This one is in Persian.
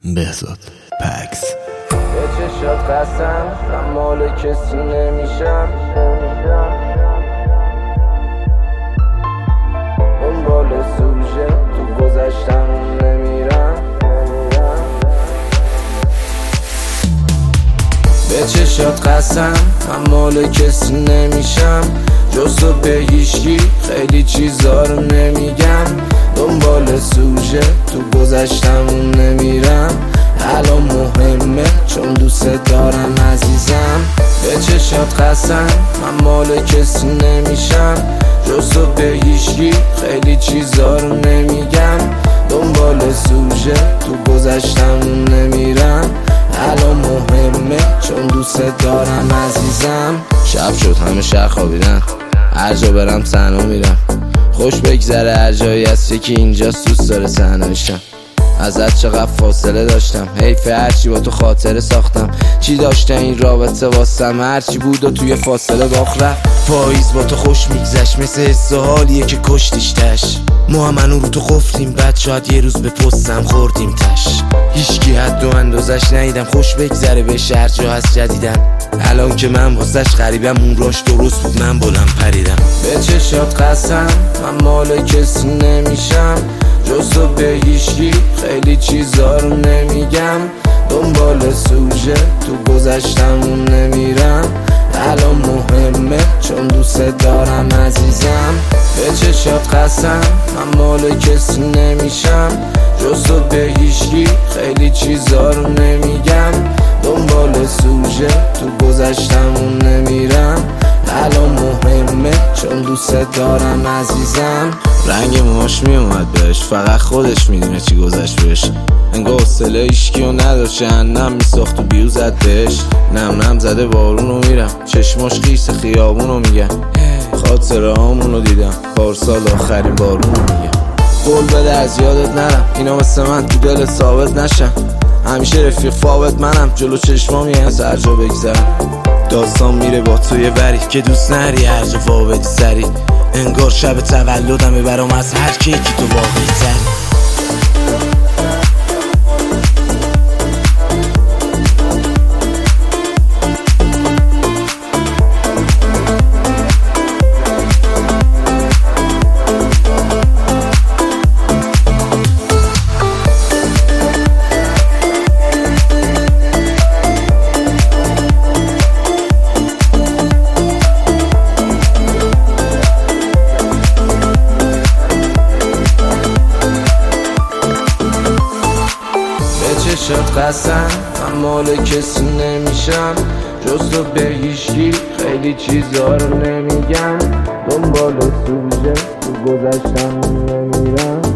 بهزاد پکس. به چشات قسم من مال کسی نمیشم، دنبال سوژه تو گذشتم نمیرم. به چشات قسم من مال کسی نمیشم، جز تو به هیچکی خیلی چیزا رو نمیگم. دنبال سوژه تو گذشتم نمیرم، الان مهمه چون دوست دارم عزیزم. به چشات قسم من مال کسی نمیشم، جز تو به هیچکی خیلی چیزا رو نمیگم. دنبال سوژه تو گذشتم نمیرم، الان مهمه چون دوست دارم عزیزم. شب شد همه شهر خوابیدن، هر جا برم تنها میرم. خوش بگذره هر جایی هست یکی اینجاست دوست داره تنهایشم. ازت چقدر فاصله داشتم، حیف هرچی با تو خاطره ساختم. چی داشته این رابطه واسم، هرچی بود و توی فاصله باخت رفت. پاییز با تو خوش میگذشت، مثل حس و حالیه که کشتیشتش. ما هم هنو رو تو خفتیم، بعد شاید یه روز به پستم خوردیم تش. هیچکی حد و اندازش ندیدم، خوش بگذره به شهر جا هست جدیدن. الان که من واسش غریبم، اون راش درست بود من بلند پریدم. به چشات قسم من مال کسی نمیشم، جز تو به هیچکی خیلی چیزا رو نمیگم. دنبال سوژه تو گذشتم نمیرم، الان مهمه چون دوست دارم عزیزم. به چشات قسم من مال کسی نمیشم، جز تو به هیچکی خیلی چیزا رو نمیگم. دنبال سوژه تو گذشتم نمیرم، الان مهمه چون دوست دارم عزیزم. رنگ موهاش میومد بهش، فقط خودش میدونه چی گذشت بهش. انگار حوصله ایشکیو نداشت، جهنم میساخت و بیو زد بهش. نم نم زده بارونو میرم، چشماش خیس خیابونو میگم. خاطره هامونو دیدم، پارسال آخرین بارونو میگم. قول بده از یادت نرم، اینا مثل من تو دل ثابت نشن. همیشه رفیق فاوت منم، جلو چشمام یه از هر جا بگذرم. داستان میره با توی بری که دوست نری هر جا فاوتی سری. انگار شب تولدمه برام از هر کیکی تو واقعی تری. چشات قسم من مال کسی نمیشم، جز تو به هیچکی خیلی چیزا رو نمیگم. دنبال سوژه تو گذشتم نمیرم.